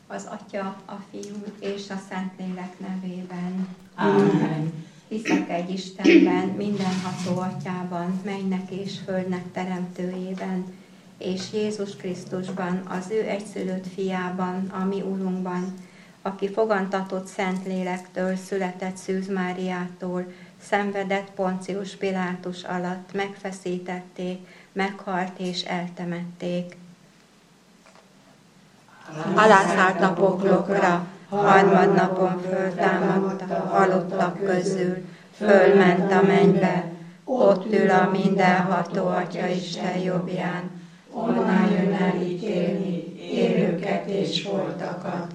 Az Atya, a Fiú és a Szentlélek nevében. Amen. Hiszek egy Istenben, mindenható Atyában, mennynek és földnek teremtőjében, és Jézus Krisztusban, az ő egyszülött fiában, a mi Urunkban, aki fogantatott Szentlélektől, született Szűz Máriától, szenvedett Poncius Pilátus alatt, megfeszítették, meghalt és eltemették. Alázállt a poklokra, harmadnapon föltámadta halottak közül, fölment a mennybe, ott ül a mindenható Atya Isten jobbján, onnan jön elítélni élőket és holtakat.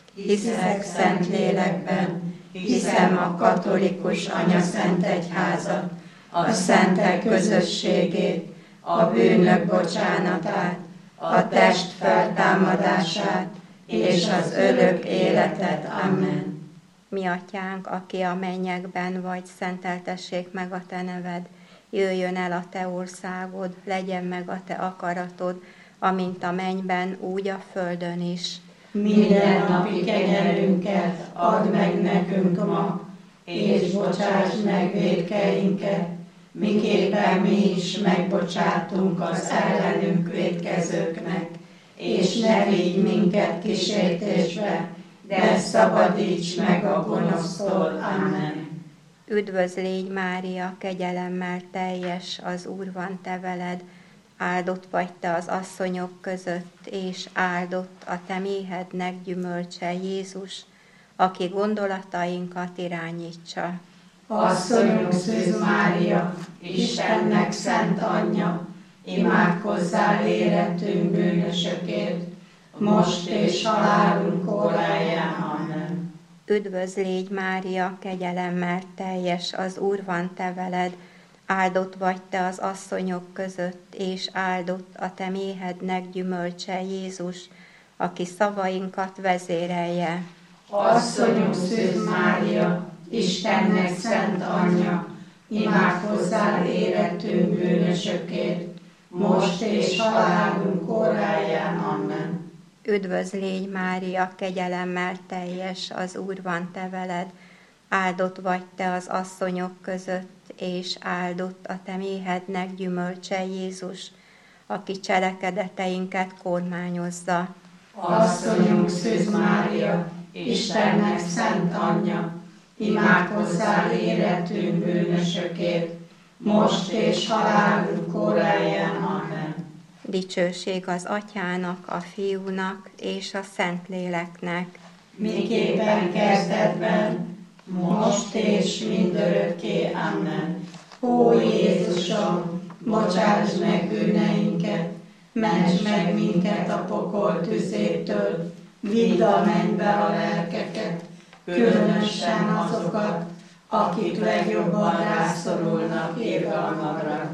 Hiszek Szentlélekben, hiszem a katolikus anyaszent egyházat, a szentek közösségét, a bűnök bocsánatát, a test feltámadását és az örök életet. Amen. Mi Atyánk, aki a mennyekben vagy, szenteltessék meg a te neved, jöjjön el a te országod, legyen meg a te akaratod, amint a mennyben, úgy a földön is. Mindennapi kenyerünket add meg nekünk ma, és bocsásd meg vétkeinket, miképpen mi is megbocsátunk az ellenünk vétkezőknek, és ne vigy minket kísértésbe, de szabadíts meg a gonosztól. Amen. Üdvözl légy, Mária, kegyelemmel teljes, az Úr van te veled, áldott vagy te az asszonyok között, és áldott a te méhednek gyümölcse, Jézus, aki gondolatainkat irányítsa. Asszonyunk Szűz Mária, Istennek szent anyja, imádkozzál érettünk bűnösökért, most és halálunk óráján. Amen. Üdvözl légy, Mária, kegyelemmel teljes, az Úr van te veled, áldott vagy te az asszonyok között, és áldott a te méhednek gyümölcse, Jézus, aki szavainkat vezérelje. Asszonyunk Szűz Mária, Istennek szent anyja, imádkozzál érettünk bűnösökért, most és halálunk óráján. Amen. Üdvözl légy, Mária, kegyelemmel teljes, az Úr van te veled, áldott vagy te az asszonyok között, és áldott a te méhednek gyümölcse, Jézus, aki cselekedeteinket kormányozza. Asszonyunk Szűz Mária, Istennek szent anyja, imádkozzál érettünk bűnösökért, most és halálunk óráján. Amen. Dicsőség az Atyának, a Fiúnak és a Szentléleknek. Miképpen kezdetben, most és mindörökké. Amen. Ó Jézusom, bocsáss meg bűneinket, ments meg minket a pokol tüzétől, vidd a mennybe a lelkeket, különösen azokat, akik legjobban rászorulnak irgalmadra.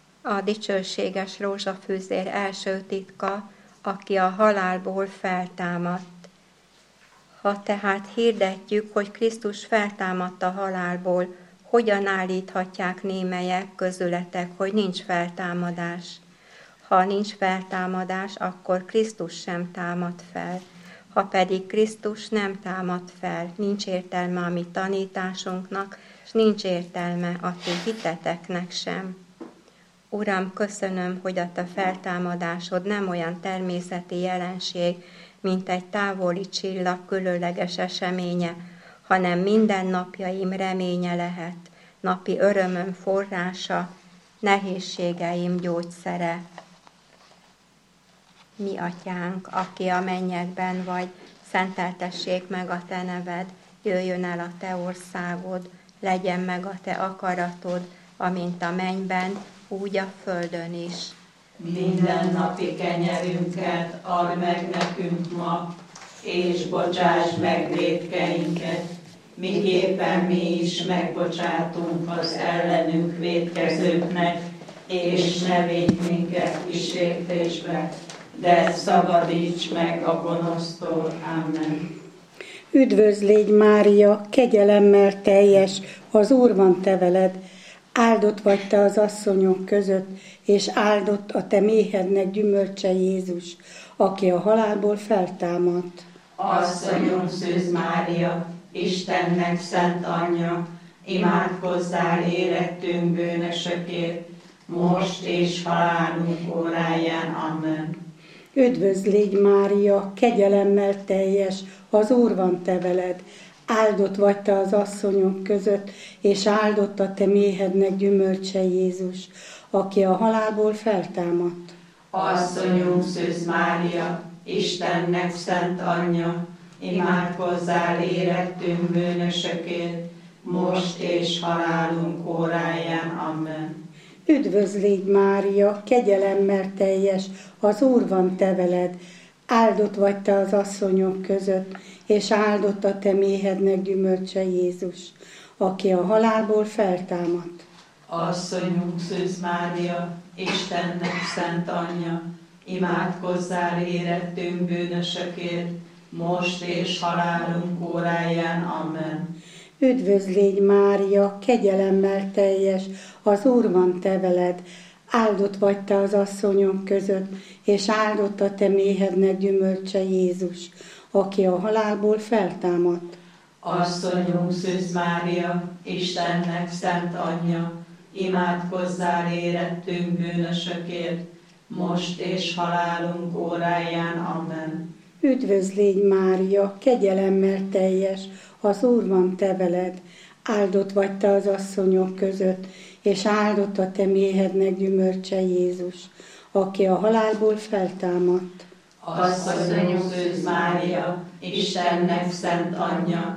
A dicsőséges rózsafűzér első titka, aki a halálból feltámadt. Ha tehát hirdetjük, hogy Krisztus feltámadt a halálból, hogyan állíthatják némelyek közületek, hogy nincs feltámadás? Ha nincs feltámadás, akkor Krisztus sem támad fel. Ha pedig Krisztus nem támad fel, nincs értelme a mi tanításunknak, és nincs értelme a ti hiteteknek sem. Uram, köszönöm, hogy a te feltámadásod nem olyan természeti jelenség, mint egy távoli csillag különleges eseménye, hanem minden napjaim reménye lehet, napi örömöm forrása, nehézségeim gyógyszere. Mi Atyánk, aki a mennyekben vagy, szenteltessék meg a te neved, jöjjön el a te országod, legyen meg a te akaratod, amint a mennyben, úgy a földön is. Mindennapi kenyerünket add meg nekünk ma, és bocsásd meg vétkeinket, miképpen mi is megbocsátunk az ellenünk vétkezőknek, és ne védj minket kísértésbe, de szabadíts meg a gonosztól. Amen. Üdvözl légy, Mária, kegyelemmel teljes, az Úr van te veled, áldott vagy te az asszonyok között, és áldott a te méhednek gyümölcse, Jézus, aki a halálból feltámadt. Asszonyunk Szűz Mária, Istennek szent anyja, imádkozzál érettünk bűnösökért, most és halálunk óráján. Amen. Üdvözl légy Mária, kegyelemmel teljes, az Úr van te veled. Áldott vagy te az asszonyok között, és áldott a te méhednek gyümölcse Jézus, aki a halálból feltámadt. Asszonyunk Szűz Mária, Istennek szent anyja, imádkozzál érettünk bűnösökért, most és halálunk óráján. Amen. Üdvözl légy Mária, kegyelemmel teljes, az Úr van te veled. Áldott vagy te az asszonyok között, és áldott a te méhednek gyümölcse Jézus, aki a halálból feltámadt. Asszonyunk Szűz Mária, Istennek szent anyja, imádkozzál érettünk bűnösökért, most és halálunk óráján. Amen. Üdvözl légy Mária, kegyelemmel teljes, az Úr van te veled. Áldott vagy te az asszonyok között, és áldott a te méhednek gyümölcse Jézus, aki a halálból feltámadt. Asszonyunk Szűz Mária, Istennek szent anyja, imádkozzál érettünk bűnösökért, most és halálunk óráján. Amen. Üdvözl légy Mária, kegyelemmel teljes, az Úr van te veled. Áldott vagy te az asszonyok között, és áldott a te méhednek gyümölcse Jézus, aki a halálból feltámadt. Asszonyunk Szűz Mária, Istennek szent anyja,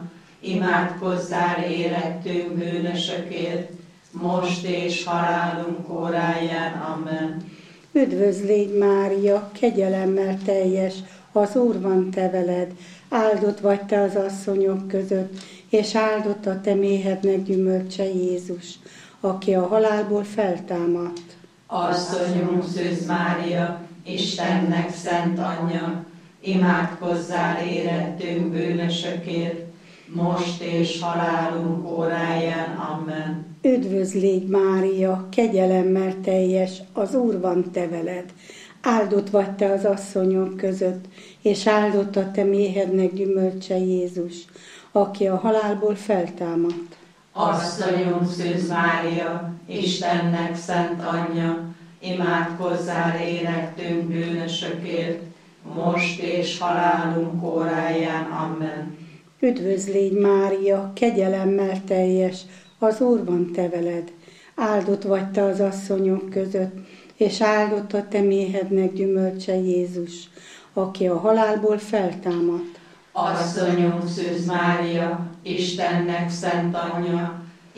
imádkozzál érettünk bűnösökért, most és halálunk óráján. Amen. Üdvözl légy Mária, kegyelemmel teljes, az Úr van te veled. Áldott vagy te az asszonyok között, és áldott a te méhednek gyümölcse Jézus, aki a halálból feltámadt. Asszonyunk Szűz Mária, Istennek szent anyja, imádkozzál érettünk bűnösökért, most és halálunk óráján. Amen. Üdvözl légy Mária, kegyelemmel teljes, az Úr van te veled. Áldott vagy te az asszonyok között, és áldott a te méhednek gyümölcse Jézus, aki a halálból feltámadt. Asszonyunk Szűz Mária, Istennek szent anyja, imádkozzál érettünk bűnösökért, most és halálunk óráján. Amen. Üdvözl légy Mária, kegyelemmel teljes, az Úr van te veled. Áldott vagy te az asszonyok között, és áldott a te méhednek gyümölcse Jézus, aki a halálból feltámadt. Asszonyunk Szűz Mária, Istennek szent anyja,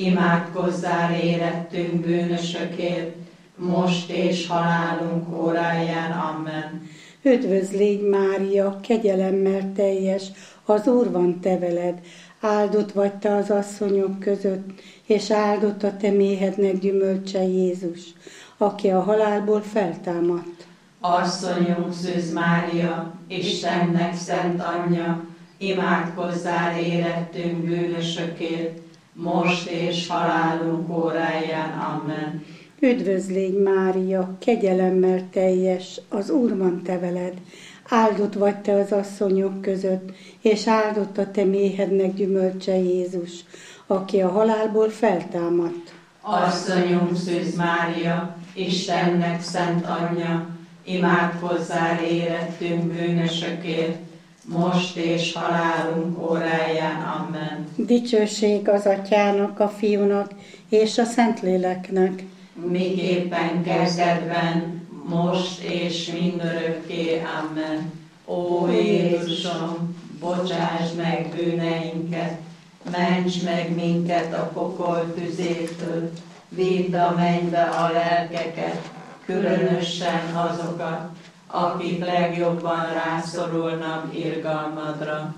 imádkozzál érettünk bűnösökért, most és halálunk óráján. Amen. Üdvözl légy Mária, kegyelemmel teljes, az Úr van te veled. Áldott vagy te az asszonyok között, és áldott a te méhednek gyümölcse Jézus, aki a halálból feltámadt. Asszonyunk Szűz Mária, Istennek szent anyja, imádkozzál érettünk bűnösökért, most és halálunk óráján. Amen. Üdvözl légy Mária, kegyelemmel teljes, az Úr van te veled. Áldott vagy te az asszonyok között, és áldott a te méhednek gyümölcse Jézus, aki a halálból feltámadt. Asszonyunk Szűz Mária, Istennek szent anyja, imádkozzál érettünk bűnösökért, most és halálunk óráján. Amen. Dicsőség az Atyának, a Fiúnak és a Szentléleknek, miképpen kezdetben, most és mindörökké. Amen. Ó Jézusom, bocsáss meg bűneinket, ments meg minket a pokol tüzétől, vidd a mennybe a lelkeket, különösen azokat, akik legjobban rászorulnak irgalmadra.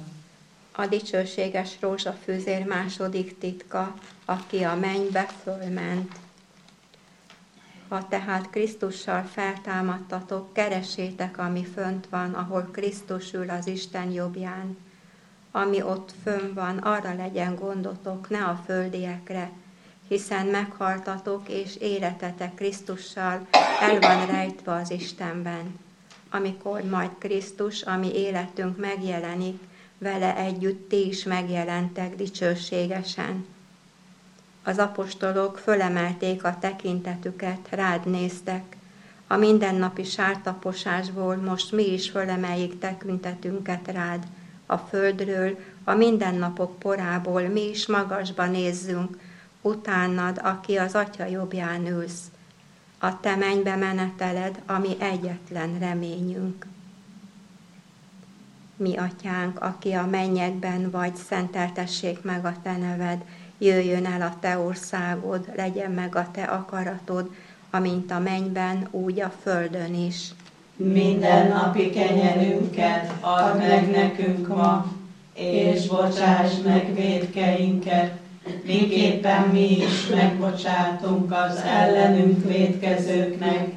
A dicsőséges rózsafűzér második titka, aki a mennybe fölment. Ha tehát Krisztussal feltámadtatok, keressétek, ami fönt van, ahol Krisztus ül az Isten jobbján. Ami ott fönn van, arra legyen gondotok, ne a földiekre, hiszen meghaltatok, és életetek Krisztussal el van rejtve az Istenben. Amikor majd Krisztus, ami életünk megjelenik, vele együtt ti is megjelentek dicsőségesen. Az apostolok fölemelték a tekintetüket, rád néztek. A mindennapi sártaposásból most mi is fölemeljük tekintetünket rád. A földről, a mindennapok porából mi is magasba nézzünk, utánad, aki az Atya jobbján ülsz. A te mennybe meneteled, ami egyetlen reményünk. Mi atyánk, aki a mennyekben vagy, szenteltessék meg a te neved, jöjjön el a te országod, legyen meg a te akaratod, amint a mennyben, úgy a földön is. Mindennapi kenyerünket add meg nekünk ma, és bocsásd meg vétkeinket, miképpen mi is megbocsátunk az ellenünk vétkezőknek,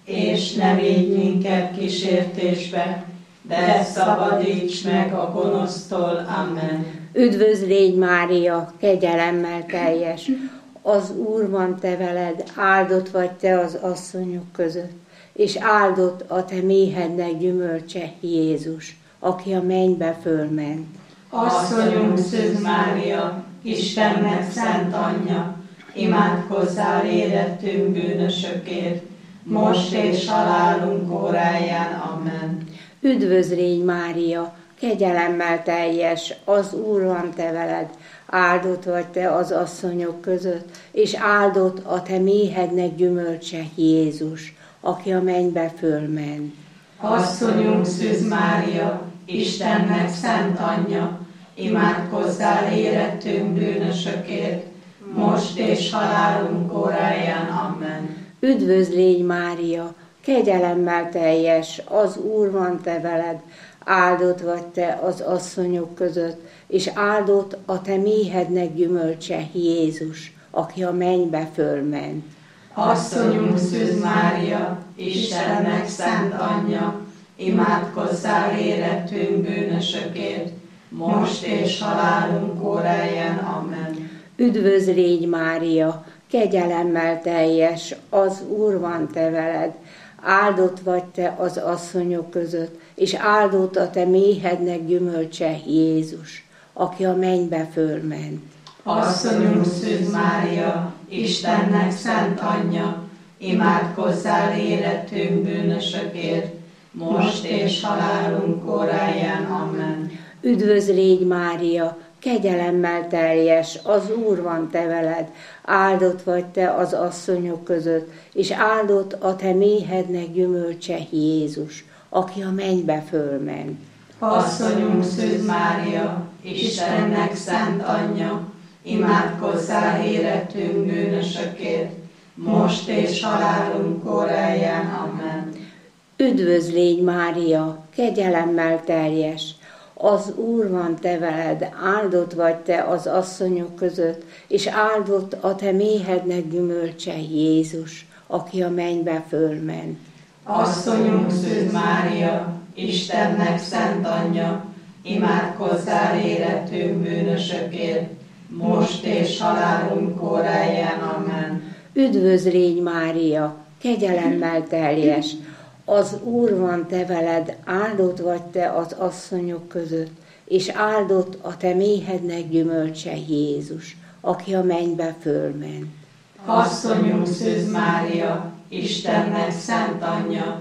és ne védj minket kísértésbe, de szabadíts meg a gonosztól. Amen. Üdvözl légy, Mária, kegyelemmel teljes, az Úr van te veled, áldott vagy te az asszonyok között, és áldott a te méhednek gyümölcse, Jézus, aki a mennybe fölment. Asszonyunk Szűz Mária, Istennek szent anyja, imádkozzál érettünk bűnösökért, most és halálunk óráján. Amen. Üdvözl légy, Mária, kegyelemmel teljes, az Úr van te veled, áldott vagy te az asszonyok között, és áldott a te méhednek gyümölcse, Jézus, aki a mennybe fölment. Asszonyunk Szűz Mária, Istennek szent anyja, imádkozzál érettünk bűnösökért, most és halálunk óráján. Amen. Üdvözl légy, Mária, kegyelemmel teljes, az Úr van te veled, áldott vagy te az asszonyok között, és áldott a te méhednek gyümölcse, Jézus, aki a mennybe fölment. Asszonyunk Szűz Mária, Istennek szent anyja, imádkozzál érettünk bűnösökért, most és halálunk óráján. Amen. Üdvözl légy, Mária, kegyelemmel teljes, az Úr van te veled, áldott vagy te az asszonyok között, és áldott a te méhednek gyümölcse, Jézus, aki a mennybe fölment. Asszonyunk Szűz Mária, Istennek szent anyja, imádkozzál érettünk bűnösökért, most és halálunk óráján. Amen. Üdvözl légy, Mária, kegyelemmel teljes, az Úr van te veled, áldott vagy te az asszonyok között, és áldott a te méhednek gyümölcse, Jézus, aki a mennybe fölment. Asszonyunk Szűz Mária, Istennek szent anyja, imádkozzál érettünk bűnösökért, most és halálunk óráján. Amen. Üdvözl légy, Mária, kegyelemmel teljes, az Úr van te veled, áldott vagy te az asszonyok között, és áldott a te méhednek gyümölcse, Jézus, aki a mennybe fölment. Asszonyunk Szűz Mária, Istennek szent anyja, imádkozzál érettünk bűnösökért, most és halálunk óráján. Amen. Üdvözl légy, Mária, kegyelemmel teljes, az Úr van te veled, áldott vagy te az asszonyok között, és áldott a te méhednek gyümölcse, Jézus, aki a mennybe fölment. Asszonyunk Szűz Mária, Istennek szent anyja,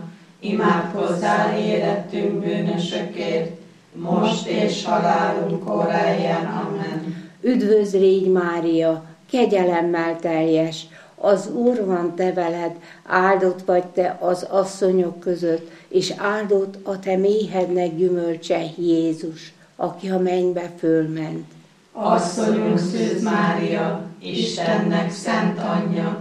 imádkozzál érettünk bűnösökért, most és halálunk óráján. Amen. Üdvözl légy, Mária, kegyelemmel teljes, az Úr van te veled, áldott vagy te az asszonyok között, és áldott a te méhednek gyümölcse, Jézus, aki a mennybe fölment. Asszonyunk Szűz Mária, Istennek szent anyja,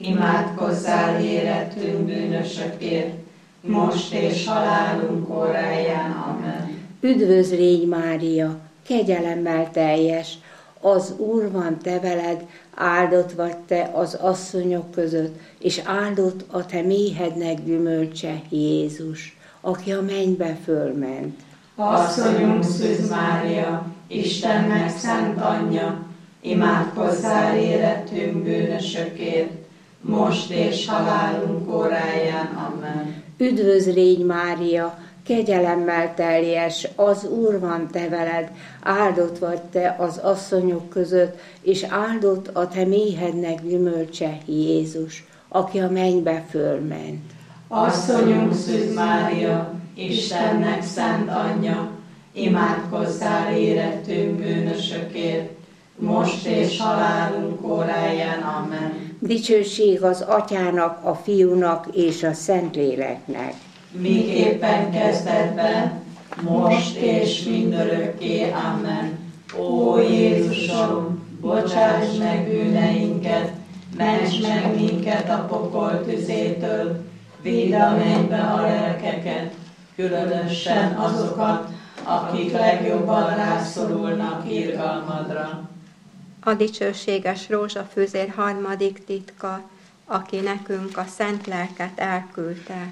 imádkozzál érettünk bűnösökért, most és halálunk óráján. Amen. Üdvözl légy, Mária, kegyelemmel teljes, az Úr van te veled, áldott vagy te az asszonyok között, és áldott a te méhednek gyümölcse, Jézus, aki a mennybe fölment. Asszonyunk Szűz Mária, Istennek szent anyja, imádkozzál érettünk bűnösökért, most és halálunk óráján. Amen. Üdvözl légy, Mária, kegyelemmel teljes, az Úr van te veled, áldott vagy te az asszonyok között, és áldott a te méhednek gyümölcse, Jézus, aki a mennybe fölment. Asszonyunk Szűz Mária, Istennek szent anyja, imádkozzál érettünk bűnösökért, most és halálunk óráján. Amen. Dicsőség az Atyának, a Fiúnak és a Szentléleknek. Miképpen kezdetben, most és mindörökké. Amen. Ó Jézusom, bocsáss meg bűneinket, ments meg minket a pokol tüzétől, vidd a mennybe a lelkeket, különösen azokat, akik legjobban rászorulnak irgalmadra. A dicsőséges rózsafűzér harmadik titka, aki nekünk a szent lelket elküldte.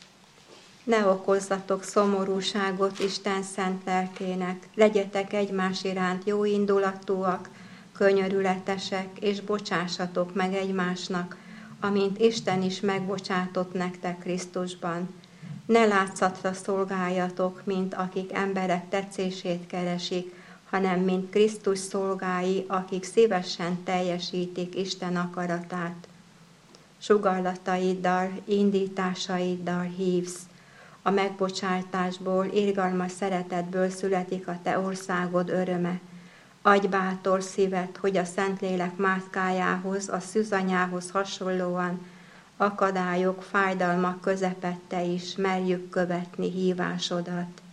Ne okozzatok szomorúságot Isten szent lelkének, legyetek egymás iránt jóindulatúak, könyörületesek, és bocsássatok meg egymásnak, amint Isten is megbocsátott nektek Krisztusban. Ne látszatra szolgáljatok, mint akik emberek tetszését keresik, hanem mint Krisztus szolgái, akik szívesen teljesítik Isten akaratát. Sugallataiddal, indításaiddal hívsz. A megbocsátásból, irgalmas szeretetből születik a te országod öröme. Adj bátor szívet, hogy a Szentlélek mászkájához, a szűzanyához hasonlóan akadályok, fájdalmak közepette is merjük követni hívásodat.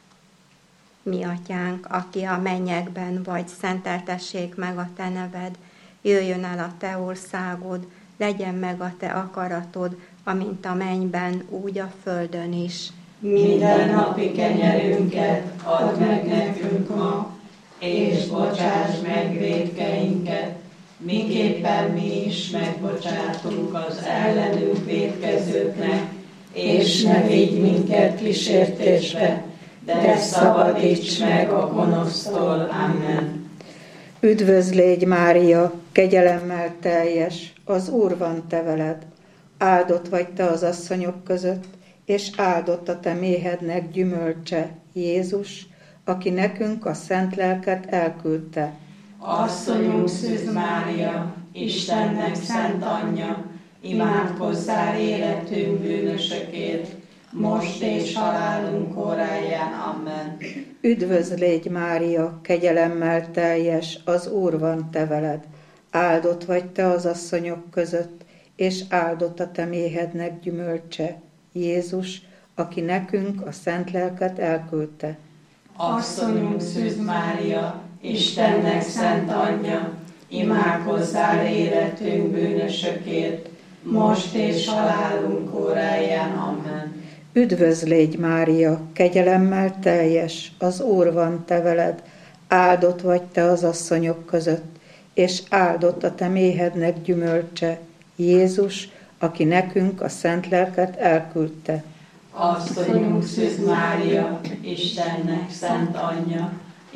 Mi atyánk, aki a mennyekben vagy, szenteltessék meg a te neved, jöjjön el a te országod, legyen meg a te akaratod, amint a mennyben, úgy a földön is. Minden napi kenyerünket add meg nekünk ma, és bocsáss meg vétkeinket, miképpen mi is megbocsátunk az ellenünk vétkezőknek, és ne vigy minket kísértésbe, de szabadíts meg a gonosztól. Amen. Üdvözlégy Mária, kegyelemmel teljes, az Úr van te veled. Áldott vagy te az asszonyok között, és áldott a te méhednek gyümölcse, Jézus, aki nekünk a szent lelket elküldte. Asszonyunk Szűz Mária, Istennek szent anyja, imádkozzál életünk bűnösökért, most és halálunk óráján. Amen. Üdvözlégy Mária, kegyelemmel teljes, az Úr van te veled. Áldott vagy te az asszonyok között, és áldott a te méhednek gyümölcse, Jézus, aki nekünk a szent lelket elküldte. Asszonyunk Szűz Mária, Istennek szent anyja, imádkozzál életünk bűnösökért, most és halálunk óráján. Amen. Üdvözlégy Mária, kegyelemmel teljes, az Úr van te veled. Áldott vagy te az asszonyok között, és áldott a te méhednek gyümölcse, Jézus, aki nekünk a szent lelket elküldte. Asszonyunk Szűz Mária, Istennek szent anyja,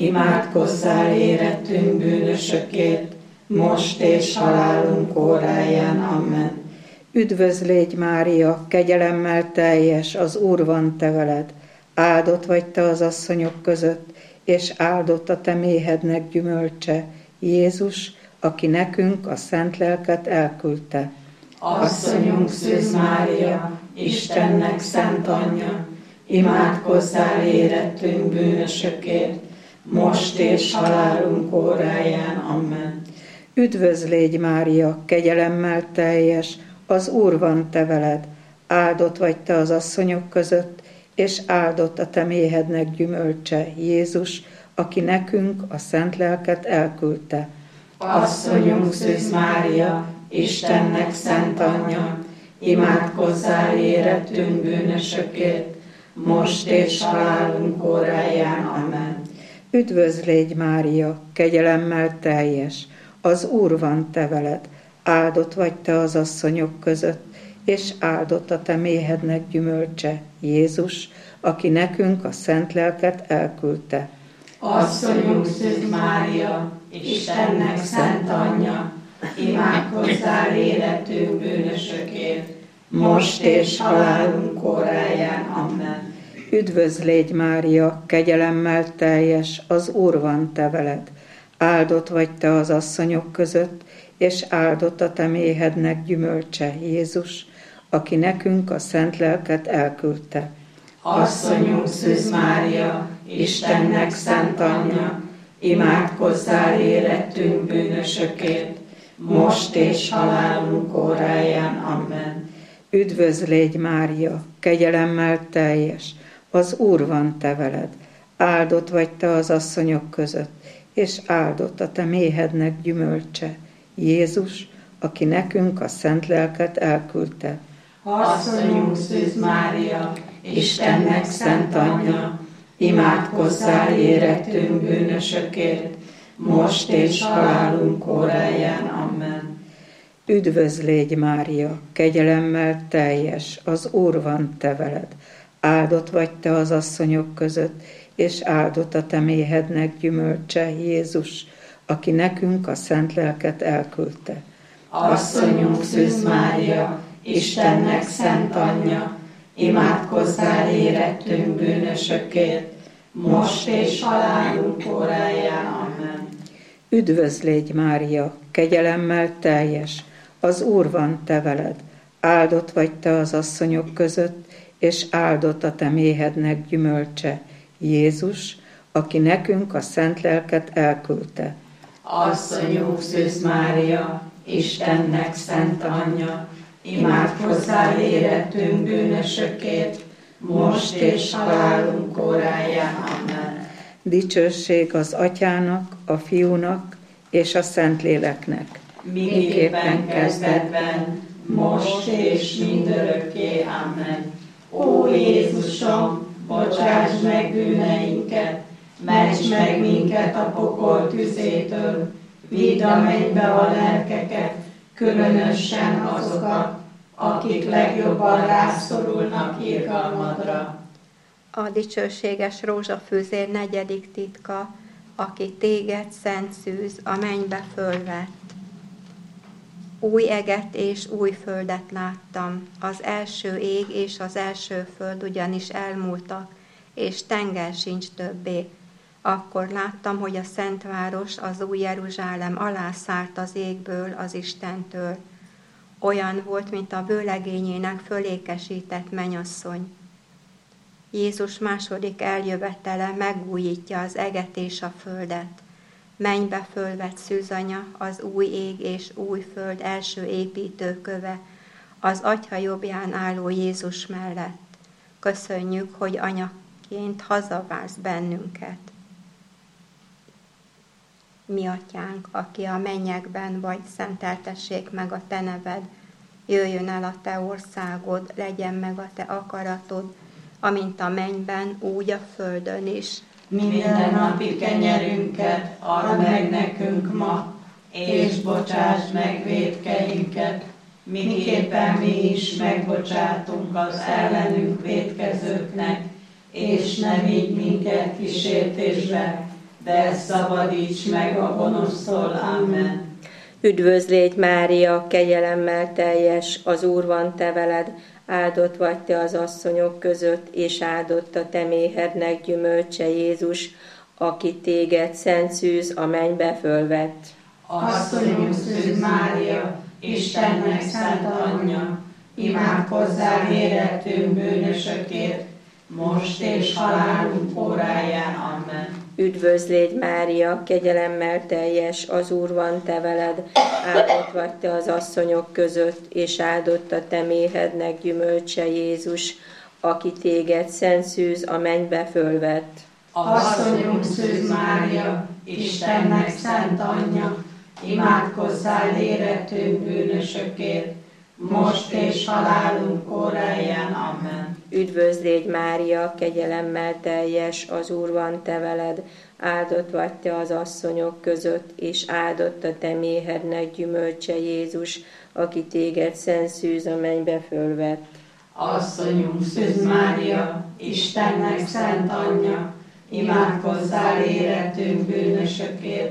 imádkozzál érettünk bűnösökért, most és halálunk óráján. Amen. Üdvözlégy Mária, kegyelemmel teljes, az Úr van te veled. Áldott vagy te az asszonyok között, és áldott a te méhednek gyümölcse, Jézus, aki nekünk a szent lelket elküldte. Asszonyunk Szűz Mária, Istennek szent anyja, imádkozzál érettünk bűnösökért, most és halálunk óráján. Amen. Üdvözlégy Mária, kegyelemmel teljes, az Úr van te veled. Áldott vagy te az asszonyok között, és áldott a te méhednek gyümölcse, Jézus, aki nekünk a szent lelket elküldte. Asszonyunk Szűz Mária, Istennek szent anyja, imádkozzál érettünk bűnösökért, most és halálunk óráján. Amen. Üdvözlégy Mária, kegyelemmel teljes, az Úr van te veled. Áldott vagy te az asszonyok között, és áldott a te méhednek gyümölcse, Jézus, aki nekünk a szent lelket elküldte. Asszonyunk Szűz Mária, Istennek szent anyja, imádkozzál érettünk bűnösökért, most és halálunk óráján. Amen. Üdvözl légy Mária, kegyelemmel teljes, az Úr van te veled. Áldott vagy te az asszonyok között, és áldott a te méhednek gyümölcse, Jézus, aki nekünk a szent lelket elküldte. Asszonyunk Szűz Mária, Istennek szent anyja, imádkozzál érettünk bűnösökért, most és halálunk óráján. Amen. Üdvözl légy Mária, kegyelemmel teljes, az Úr van te veled. Áldott vagy te az asszonyok között, és áldott a te méhednek gyümölcse, Jézus, aki nekünk a szent lelket elküldte. Asszonyunk Szűz Mária, Istennek szent anyja, imádkozzál érettünk bűnösökért, most és halálunk óráján. Amen. Üdvözl légy Mária, kegyelemmel teljes, az Úr van te veled. Áldott vagy te az asszonyok között, és áldott a te méhednek gyümölcse, Jézus, aki nekünk a szent lelket elküldte. Asszonyunk Szűz Mária, Istennek szent anyja, imádkozzál érettünk bűnösökért, most és halálunk óráján. Amen. Üdvözl légy Mária, kegyelemmel teljes, az Úr van te veled. Áldott vagy te az asszonyok között, és áldott a te méhednek gyümölcse, Jézus, aki nekünk a szent lelket elküldte. Asszonyunk Szűz Mária, Istennek szent anyja, imádkozzál érettünk bűnösökért, most és halálunk óráján. Amen. Dicsőség az Atyának, a Fiúnak és a Szentléleknek. Miképpen kezdetben, most és mindörökké. Amen. Ó Jézusom, bocsáss meg bűneinket, ments meg minket a pokol tüzétől, vidd a mennybe a lelkeket, különösen azokat, akik legjobban rászorulnak irgalmadra. A dicsőséges rózsafűzér negyedik titka, aki téged, szent szűz, a mennybe fölvett. Új eget és új földet láttam, az első ég és az első föld ugyanis elmúltak, és tenger sincs többé. Akkor láttam, hogy a Szentváros, az új Jeruzsálem alászállt az égből, az Istentől. Olyan volt, mint a vőlegényének fölékesített mennyasszony. Jézus második eljövetele megújítja az eget és a földet. Mennybe fölvett szűzanya, az új ég és új föld első építőköve, az Atya jobbján álló Jézus mellett. Köszönjük, hogy anyaként hazavársz bennünket. Mi Atyánk, aki a mennyekben vagy, szenteltessék meg a te neved, jöjjön el a te országod, legyen meg a te akaratod, amint a mennyben, úgy a földön is. Minden napi kenyerünket add meg nekünk ma, és bocsásd meg vétkeinket, miképpen mi is megbocsátunk az ellenünk vétkezőknek, és ne vigy minket kísértésbe, de szabadíts meg a gonosztól. Amen. Üdvözl légy Mária, kegyelemmel teljes, az Úr van te veled, áldott vagy te az asszonyok között, és áldott a te méhednek gyümölcse, Jézus, aki téged, szent szűz, a mennybe fölvett. Asszonyunk Szűz Mária, Istennek szent anyja, imádkozzál érettünk bűnösökért, most és halálunk óráján. Amen. Üdvözl légy Mária, kegyelemmel teljes, az Úr van te veled, áldott vagy te az asszonyok között, és áldott a te méhednek gyümölcse, Jézus, aki téged, szent szűz, a mennybe fölvett. Asszonyunk Szűz Mária, Istennek szent anyja, imádkozzál érettünk bűnösökért, most és halálunk óráján. Amen. Üdvözl légy Mária, kegyelemmel teljes, az Úr van te veled, áldott vagy te az asszonyok között, és áldott a te méhednek gyümölcse, Jézus, aki téged, szent szűz, a mennybe fölvett. Asszonyunk Szűz Mária, Istennek szent anyja, imádkozzál érettünk bűnösökért,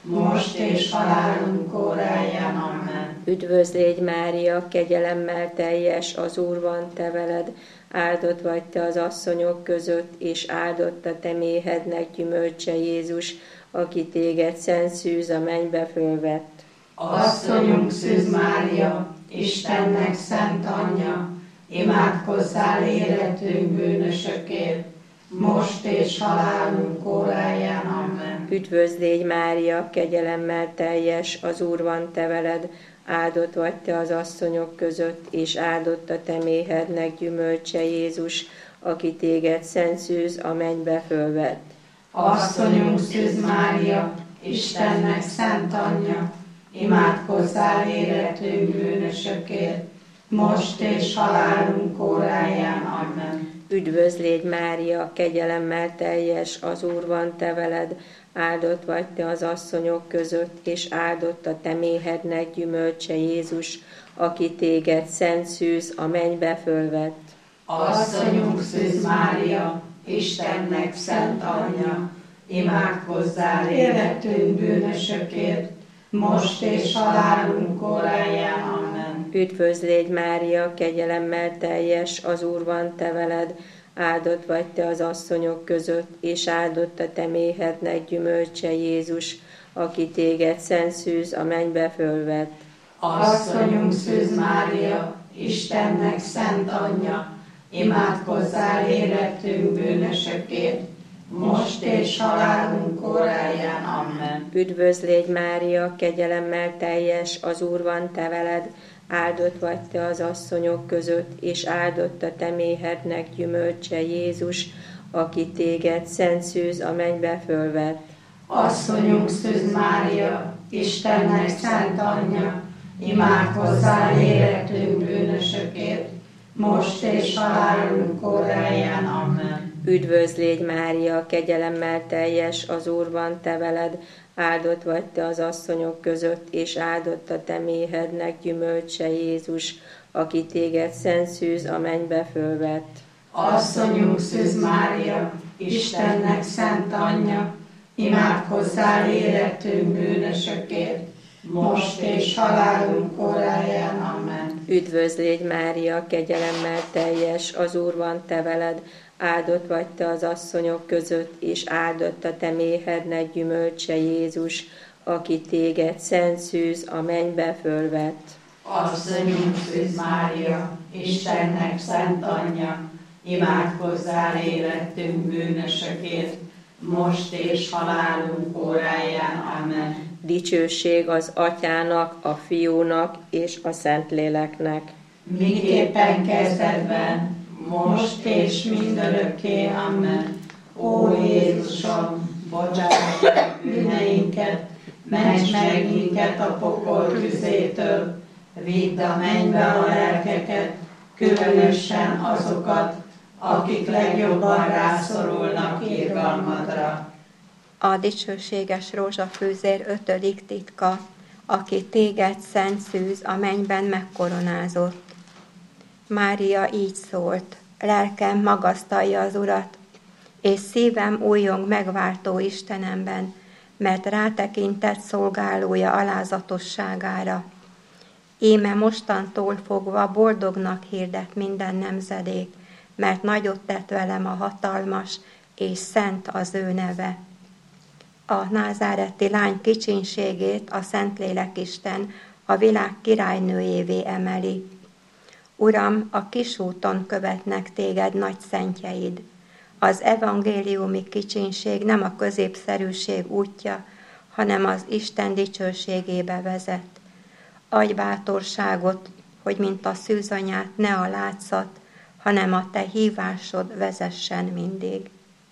most és halálunk óráján. Amen. Üdvözlégy Mária, kegyelemmel teljes, az Úr van te veled, áldott vagy te az asszonyok között, és áldott a te méhednek gyümölcse Jézus, aki téged szent szűz a mennybe fölvett. Asszonyunk Szűz Mária, Istennek szent anyja, imádkozzál életünk bűnösökért, most és halálunk óráján. Amen. Üdvözlégy Mária, kegyelemmel teljes, az Úr van te veled, áldott vagy te az asszonyok között, és áldott a te méhednek gyümölcse Jézus, aki téged szent szűz a mennybe fölvett. Asszonyunk Szűz Mária, Istennek szent anyja, imádkozzál életünk bűnösökért, most és halálunk óráján. Amen. Üdvözlégy Mária, kegyelemmel teljes, az Úr van te veled, áldott vagy te az asszonyok között, és áldott a te méhednek gyümölcse Jézus, aki téged szent szűz a mennybe fölvett. Asszonyunk Szűz Mária, Istennek szent anyja, imádkozzál életünk bűnösökért, most és halálunk óráján. Amen. Üdvözlégy Mária, kegyelemmel teljes, az Úr van te veled, áldott vagy te az asszonyok között, és áldott a te méhednek gyümölcse Jézus, aki téged szent szűz a mennybe fölvett. Asszonyunk Szűz Mária, Istennek szent anyja, imádkozzál életünk bűnösökért, most és halálunk óráján. Amen. Üdvözlégy Mária, kegyelemmel teljes, az Úr van te veled, áldott vagy te az asszonyok között, és áldott a te méhednek gyümölcse Jézus, aki téged szent szűz a mennybe fölvett. Asszonyunk Szűz Mária, Istennek szent anyja, imádkozzál életünk bűnösökért, most és halálunk óráján. Amen. Üdvözlégy Mária, kegyelemmel teljes, az Úr van te veled, áldott vagy te az asszonyok között, és áldott a te méhednek gyümölcse Jézus, aki téged szent szűz a mennybe fölvett. Asszonyunk Szűz Mária, Istennek szent anyja, imádkozzál életünk bűnösökért, most és halálunk óráján. Amen. Üdvözlégy Mária, kegyelemmel teljes, az Úr van te veled, áldott vagy te az asszonyok között, és áldott a te méhednek gyümölcse Jézus, aki téged szent szűz a mennybe fölvett. Asszonyunk Szűz Mária, Istennek szent anyja, imádkozzál életünk bűnösökért, most és halálunk óráján. Amen. Dicsőség az Atyának, a Fiúnak és a Szentléleknek. Miképpen kezdetben, most és mindörökké. Amen. Ó Jézusom, bocsáss meg bűneinket, ments meg minket a pokol tüzétől, vidd a mennybe a lelkeket, különösen azokat, akik legjobban rászorulnak irgalmadra. A dicsőséges rózsafűzér 5. titka, aki téged szent szűz a mennyben megkoronázott. Mária így szólt, lelkem magasztalja az Urat, és szívem újjong megváltó Istenemben, mert rátekintett szolgálója alázatosságára. Íme mostantól fogva boldognak hirdet minden nemzedék, mert nagyot tett velem a hatalmas, és szent az ő neve. A názáreti lány kicsinségét a Szentlélekisten a világ királynőjévé emeli. Uram, a kisúton követnek téged nagy szentjeid. Az evangéliumi kicsinség nem a középszerűség útja, hanem az Isten dicsőségébe vezet. Adj bátorságot, hogy mint a szűzanyát ne a látszat, hanem a te hívásod vezessen mindig.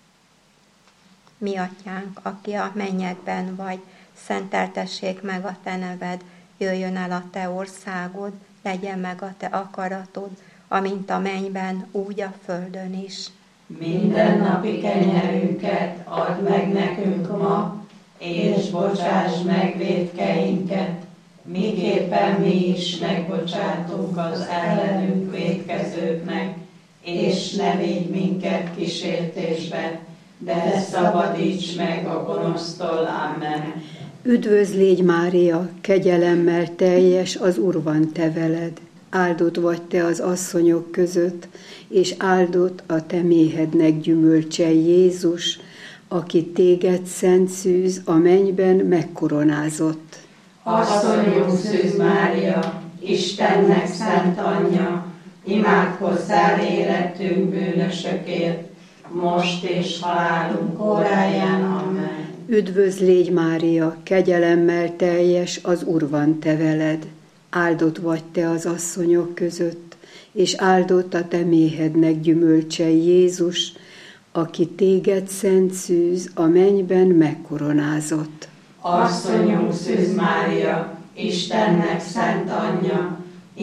Mi atyánk, aki a mennyekben vagy, szenteltessék meg a te neved, jöjjön el a te országod, legyen meg a te akaratod, amint a mennyben, úgy a földön is. Mindennapi kenyerünket add meg nekünk ma, és bocsáss meg vétkeinket, miképpen mi is megbocsátunk az ellenünk vétkezőknek, és ne vigy minket kísértésbe, de szabadíts meg a gonosztól. Amen. Üdvözl légy Mária, kegyelemmel teljes, az Úr van te veled. Áldott vagy te az asszonyok között, és áldott a te méhednek gyümölcse Jézus, aki téged szent szűz a mennyben megkoronázott. Asszonyunk Szűz Mária, Istennek szent anyja, imádkozzál érettünk bűnösökért, most és halálunk óráján. Amen. Üdvözl légy Mária, kegyelemmel teljes, az Úr van te veled. Áldott vagy te az asszonyok között, és áldott a te méhednek gyümölcse Jézus, aki téged szent szűz a mennyben megkoronázott. Asszonyunk Szűz Mária, Istennek szent anyja,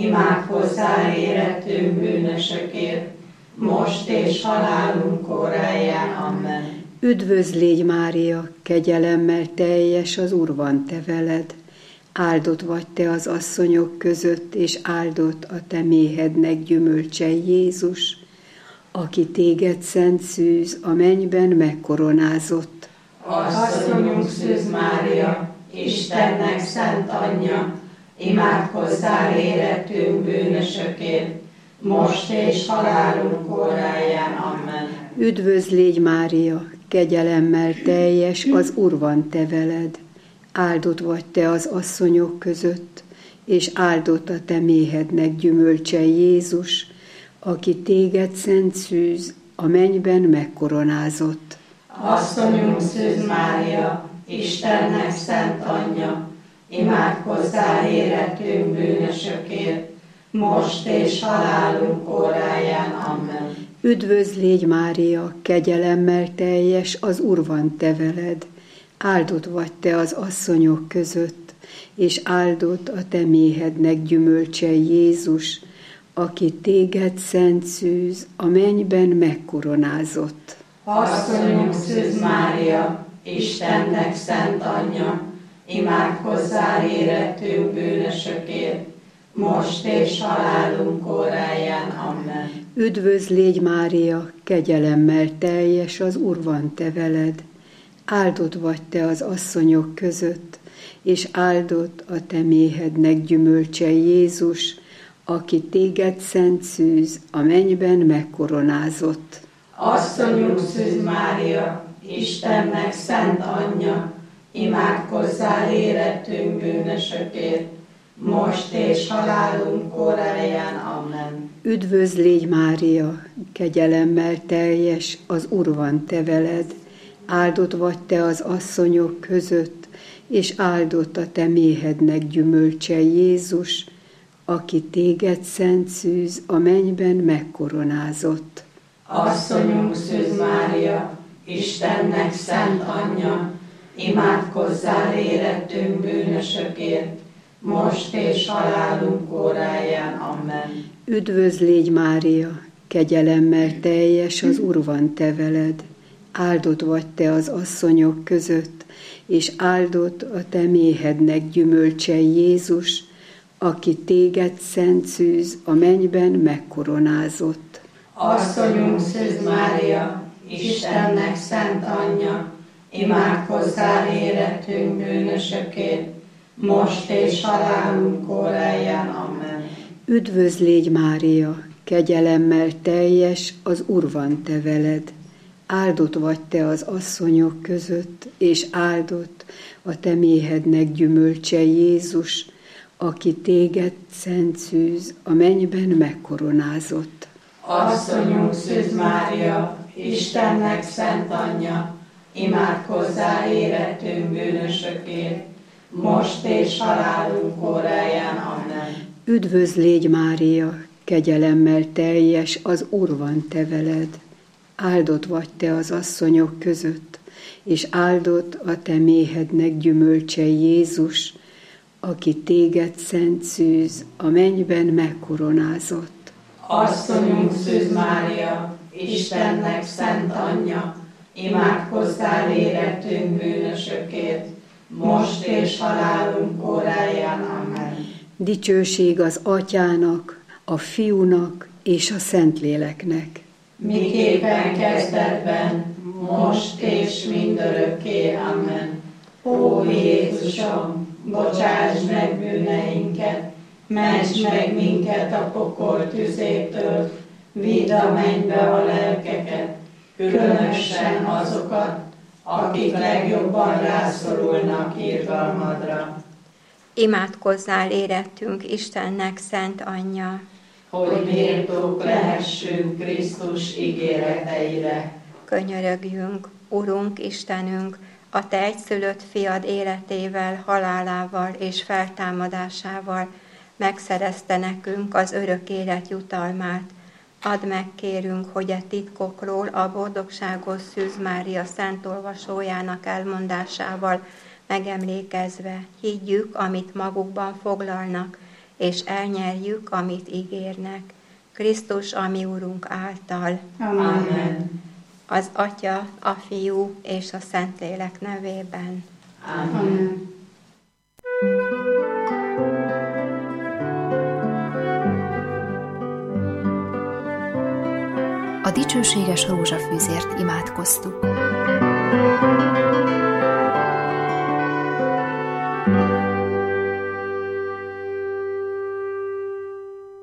imádkozzál érettünk bűnösökért, most és halálunk óráján. Amen. Üdvözl légy Mária, kegyelemmel teljes, az Úr van te veled. Áldott vagy te az asszonyok között, és áldott a te méhednek gyümölcse Jézus, aki téged szent szűz a mennyben megkoronázott. Asszonyunk Szűz Mária, Istennek szent anyja, imádkozzál érettünk bűnösökért, most és halálunk óráján. Amen. Üdvözl légy Mária, kegyelemmel teljes, az Úr van te veled. Áldott vagy te az asszonyok között, és áldott a te méhednek gyümölcse Jézus, aki téged szent szűz a mennyben megkoronázott. Asszonyunk Szűz Mária, Istennek szent anyja, imádkozzál érettünk bűnösökért, most és halálunk óráján. Amen. Üdvözl légy Mária, kegyelemmel teljes, az Úr van te veled. Áldott vagy te az asszonyok között, és áldott a te méhednek gyümölcse Jézus, aki téged szent szűz a mennyben megkoronázott. Asszonyunk Szűz Mária, Istennek szent anyja, imádkozzál érettünk bűnösökért, most és halálunk óráján. Amen. Üdvözl légy Mária, kegyelemmel teljes, az Úr van te veled. Áldott vagy te az asszonyok között, és áldott a te méhednek gyümölcse Jézus, aki téged szent szűz a mennyben megkoronázott. Asszonyunk Szűz Mária, Istennek szent anyja, imádkozzál érettünk bűnösökért, most és halálunk óráján. Amen. Üdvözl légy Mária, kegyelemmel teljes, az Úr van te veled. Áldott vagy te az asszonyok között, és áldott a te méhednek gyümölcse Jézus, aki téged szent szűz a mennyben megkoronázott. Asszonyunk Szűz Mária, Istennek szent anyja, imádkozzál érettünk bűnösökért, most és halálunk óráján. Amen. Üdvözl légy Mária, kegyelemmel teljes, az Úr van te veled. Áldott vagy te az asszonyok között, és áldott a te méhednek gyümölcse Jézus, aki téged szent szűz a mennyben megkoronázott. Asszonyunk Szűz Mária, Istennek szent anyja, imádkozzál érettünk bűnösökért, most és halálunk óráján. Amen. Üdvözl légy Mária, kegyelemmel teljes, az Úr van te veled. Áldott vagy te az asszonyok között, és áldott a te méhednek gyümölcse Jézus, aki téged szent szűz a mennyben megkoronázott. Asszonyunk Szűz Mária, Istennek szent anyja, imádkozzál érettünk bűnösökért, most és halálunk óráján. Amen. Üdvözl légy Mária, kegyelemmel teljes, az Úr van te veled. Áldott vagy te az asszonyok között, és áldott a te méhednek gyümölcse Jézus, aki téged szent szűz a mennyben megkoronázott. Asszonyunk Szűz Mária, Istennek szent anyja, imádkozzál érettünk bűnösökért, most és halálunk óráján. Amen. Dicsőség az Atyának, a Fiúnak és a Szentléleknek. Miképpen kezdetben, most és mindörökké. Amen. Ó Jézusom, bocsáss meg bűneinket, ments meg minket a pokol tüzétől, vidd a mennybe a lelkeket, különösen azokat, akik legjobban rászorulnak irgalmadra. Imádkozzál érettünk Istennek szent anyja, hogy méltók lehessünk Krisztus ígéreteire. Könyörögjünk, Urunk Istenünk, a Te egyszülött fiad életével, halálával és feltámadásával megszerezte nekünk az örök élet jutalmát. Add meg, kérünk, hogy e titkokról a boldogságos Szűz Mária szent olvasójának elmondásával megemlékezve higgyük, amit magukban foglalnak, és elnyerjük, amit ígérnek. Krisztus, a mi Urunk által. Amen. Az Atya, a Fiú és a Szentlélek nevében. Amen. A dicsőséges rózsafűzért imádkoztuk.